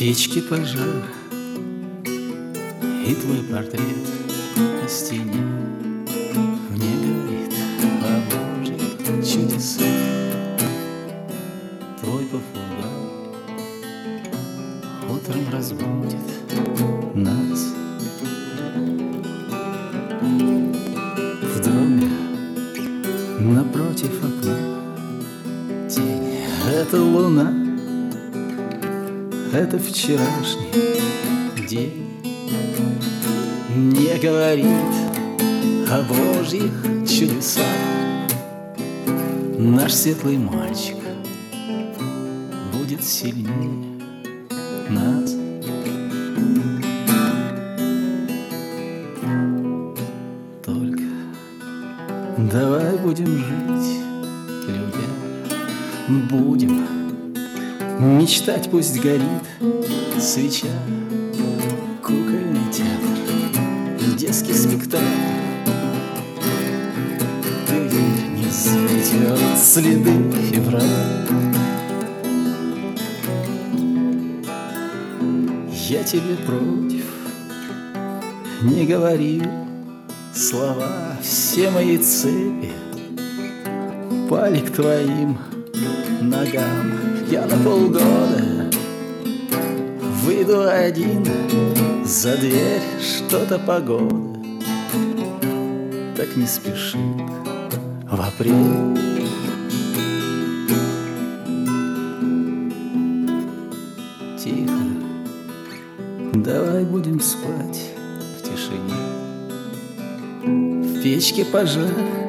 печке пожар, и твой портрет на стене мне говорит о Божьих чудесах. Твой попугай утром разбудит нас. В доме напротив окна тень — это луна, это вчерашний день. Не говорит о Божьих чудесах наш светлый мальчик будет сильнее нас. Только давай будем жить, любя, будем мечтать, пусть горит свеча. Кукольный театр, детский спектакль, дверь не заметет следы февраля. Я тебе против не говорил слова, все мои цепи пали к твоим ногам. Я на полгода выйду один за дверь, что-то погода так не спешит в апрель. Тихо, давай будем спать в тишине. В печке пожар,